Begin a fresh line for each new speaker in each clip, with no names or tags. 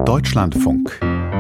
Deutschlandfunk.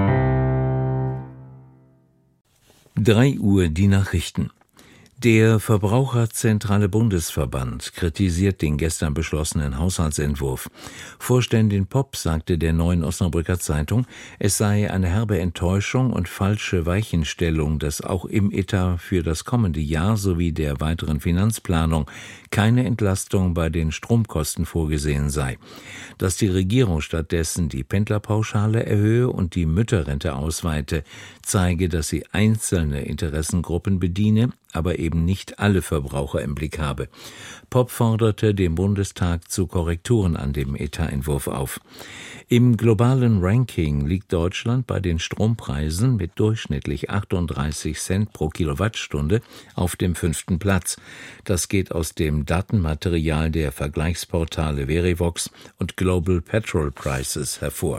3 Uhr die Nachrichten. Der Verbraucherzentrale Bundesverband kritisiert den gestern beschlossenen Haushaltsentwurf. Vorständin Popp sagte der Neuen Osnabrücker Zeitung, es sei eine herbe Enttäuschung und falsche Weichenstellung, dass auch im Etat für das kommende Jahr sowie der weiteren Finanzplanung keine Entlastung bei den Stromkosten vorgesehen sei. Dass die Regierung stattdessen die Pendlerpauschale erhöhe und die Mütterrente ausweite, zeige, dass sie einzelne Interessengruppen bediene, aber eben nicht alle Verbraucher im Blick habe. Popp forderte den Bundestag zu Korrekturen an dem Etatentwurf auf. Im globalen Ranking liegt Deutschland bei den Strompreisen mit durchschnittlich 38 Cent pro Kilowattstunde auf dem 5. Platz. Das geht aus dem Datenmaterial der Vergleichsportale Verivox und Global Petrol Prices hervor.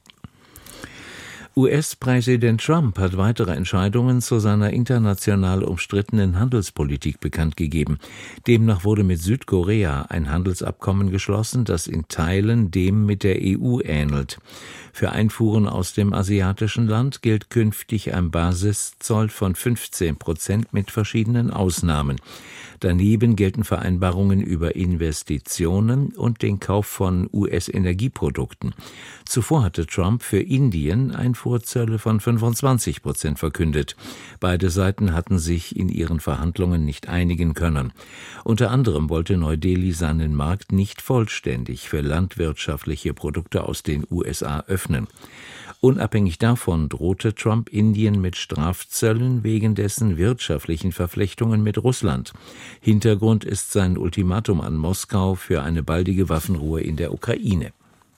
US-Präsident Trump hat weitere Entscheidungen zu seiner international umstrittenen Handelspolitik bekannt gegeben. Demnach wurde mit Südkorea ein Handelsabkommen geschlossen, das in Teilen dem mit der EU ähnelt. Für Einfuhren aus dem asiatischen Land gilt künftig ein Basiszoll von 15% mit verschiedenen Ausnahmen. Daneben gelten Vereinbarungen über Investitionen und den Kauf von US-Energieprodukten. Zuvor hatte Trump für Indien Einfuhrzölle von 25% verkündet. Beide Seiten hatten sich in ihren Verhandlungen nicht einigen können. Unter anderem wollte Neu-Delhi seinen Markt nicht vollständig für landwirtschaftliche Produkte aus den USA öffnen. Unabhängig davon drohte Trump Indien mit Strafzöllen wegen dessen wirtschaftlichen Verflechtungen mit Russland. Hintergrund ist sein Ultimatum an Moskau für eine baldige Waffenruhe in der Ukraine.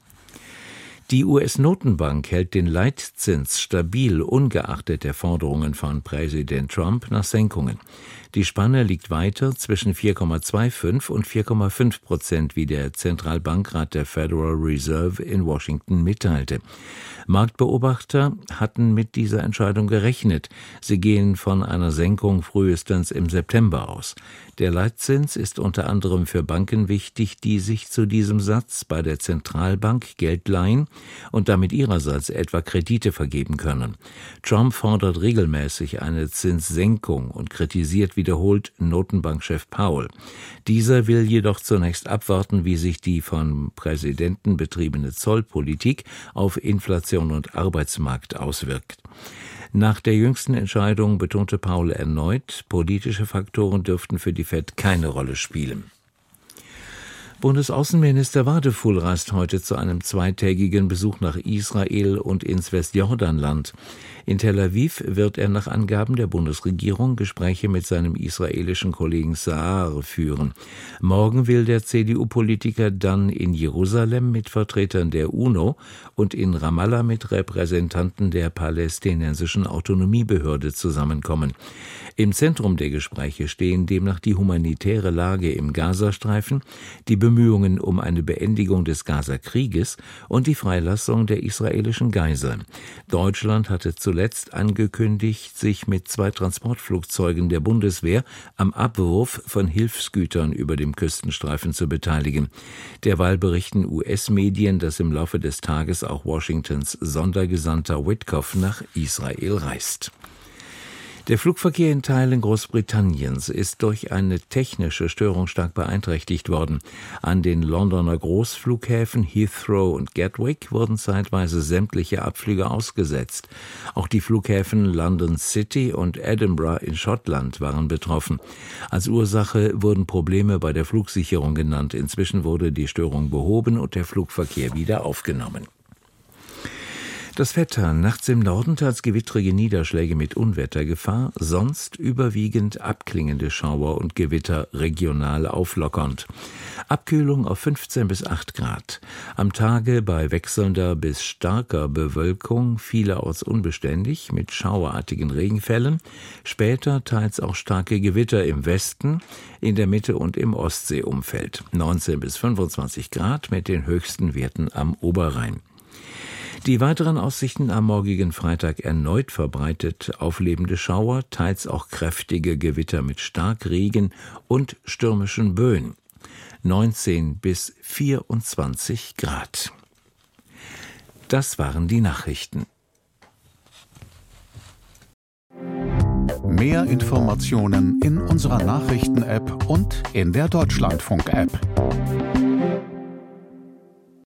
Die US-Notenbank hält den Leitzins stabil, ungeachtet der Forderungen von Präsident Trump nach Senkungen. Die Spanne liegt weiter zwischen 4,25 und 4,5%, wie der Zentralbankrat der Federal Reserve in Washington mitteilte. Marktbeobachter hatten mit dieser Entscheidung gerechnet. Sie gehen von einer Senkung frühestens im September aus. Der Leitzins ist unter anderem für Banken wichtig, die sich zu diesem Satz bei der Zentralbank Geld leihen und damit ihrerseits etwa Kredite vergeben können. Trump fordert regelmäßig eine Zinssenkung und kritisiert wiederholt Notenbankchef Powell. Dieser will jedoch zunächst abwarten, wie sich die vom Präsidenten betriebene Zollpolitik auf Inflation und Arbeitsmarkt auswirkt. Nach der jüngsten Entscheidung betonte Powell erneut, politische Faktoren dürften für die Fed keine Rolle spielen. Bundesaußenminister Wadefuhl reist heute zu einem zweitägigen Besuch nach Israel und ins Westjordanland. In Tel Aviv wird er nach Angaben der Bundesregierung Gespräche mit seinem israelischen Kollegen Saar führen. Morgen will der CDU-Politiker dann in Jerusalem mit Vertretern der UNO und in Ramallah mit Repräsentanten der palästinensischen Autonomiebehörde zusammenkommen. Im Zentrum der Gespräche stehen demnach die humanitäre Lage im Gazastreifen, die Bemühungen um eine Beendigung des Gaza-Krieges und die Freilassung der israelischen Geiseln. Deutschland hatte zuletzt angekündigt, sich mit 2 Transportflugzeugen der Bundeswehr am Abwurf von Hilfsgütern über dem Küstenstreifen zu beteiligen. Derweil berichten US-Medien, dass im Laufe des Tages auch Washingtons Sondergesandter Witkoff nach Israel reist. Der Flugverkehr in Teilen Großbritanniens ist durch eine technische Störung stark beeinträchtigt worden. An den Londoner Großflughäfen Heathrow und Gatwick wurden zeitweise sämtliche Abflüge ausgesetzt. Auch die Flughäfen London City und Edinburgh in Schottland waren betroffen. Als Ursache wurden Probleme bei der Flugsicherung genannt. Inzwischen wurde die Störung behoben und der Flugverkehr wieder aufgenommen. Das Wetter: nachts im Norden teils gewittrige Niederschläge mit Unwettergefahr, sonst überwiegend abklingende Schauer und Gewitter, regional auflockernd. Abkühlung auf 15 bis 8 Grad. Am Tage bei wechselnder bis starker Bewölkung vielerorts unbeständig mit schauerartigen Regenfällen, später teils auch starke Gewitter im Westen, in der Mitte und im Ostseeumfeld. 19 bis 25 Grad mit den höchsten Werten am Oberrhein. Die weiteren Aussichten am morgigen Freitag: erneut verbreitet auflebende Schauer, teils auch kräftige Gewitter mit Starkregen und stürmischen Böen. 19 bis 24 Grad. Das waren die Nachrichten.
Mehr Informationen in unserer Nachrichten-App und in der Deutschlandfunk-App.